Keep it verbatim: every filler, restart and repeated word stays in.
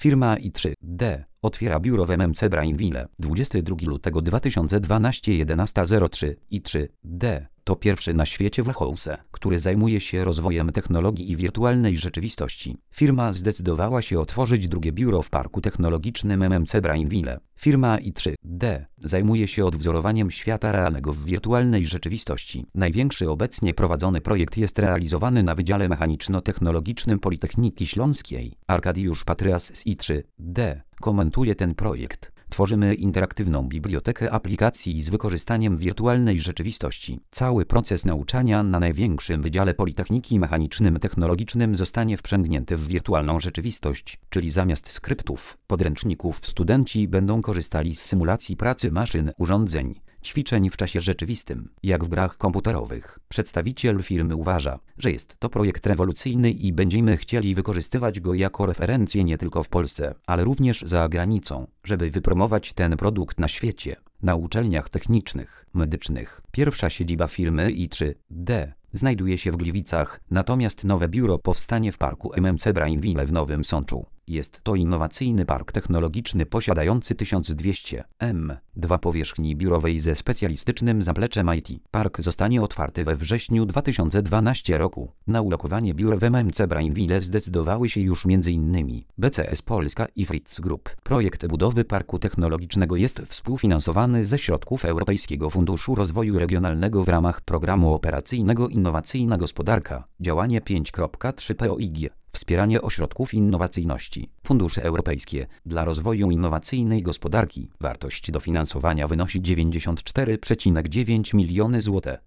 Firma i trzy D otwiera biuro w M M C Brainville. dwudziestego drugiego lutego dwa tysiące dwunastego jedenasta zero trzy i trzy D to pierwszy na świecie warehouse, który zajmuje się rozwojem technologii i wirtualnej rzeczywistości. Firma zdecydowała się otworzyć drugie biuro w parku technologicznym M M C Brainville. Firma i trzy D zajmuje się odwzorowaniem świata realnego w wirtualnej rzeczywistości. Największy obecnie prowadzony projekt jest realizowany na Wydziale Mechaniczno-Technologicznym Politechniki Śląskiej. Arkadiusz Patryas z i trzy D komentuje ten projekt. Tworzymy interaktywną bibliotekę aplikacji z wykorzystaniem wirtualnej rzeczywistości. Cały proces nauczania na największym Wydziale Politechniki Mechanicznym Technologicznym zostanie wprzęgnięty w wirtualną rzeczywistość, czyli zamiast skryptów, podręczników studenci będą korzystali z symulacji pracy maszyn, urządzeń, ćwiczeń w czasie rzeczywistym, jak w grach komputerowych. Przedstawiciel firmy uważa, że jest to projekt rewolucyjny i będziemy chcieli wykorzystywać go jako referencję nie tylko w Polsce, ale również za granicą, żeby wypromować ten produkt na świecie. Na uczelniach technicznych, medycznych. Pierwsza siedziba firmy i trzy D znajduje się w Gliwicach, natomiast nowe biuro powstanie w parku M M C Brainville w Nowym Sączu. Jest to innowacyjny park technologiczny posiadający tysiąc dwieście metrów kwadratowych powierzchni biurowej ze specjalistycznym zapleczem I T. Park zostanie otwarty we wrześniu dwa tysiące dwunastego roku. Na ulokowanie biur w M M C Brainville zdecydowały się już między innymi B C S Polska i Fritz Group. Projekt budowy parku technologicznego jest współfinansowany ze środków Europejskiego Funduszu Rozwoju Regionalnego w ramach Programu Operacyjnego Innowacyjna Gospodarka. Działanie pięć kropka trzy P O I G. Wspieranie ośrodków innowacyjności. Fundusze europejskie dla rozwoju innowacyjnej gospodarki. Wartość dofinansowania wynosi dziewięćdziesiąt cztery przecinek dziewięć miliony złotych.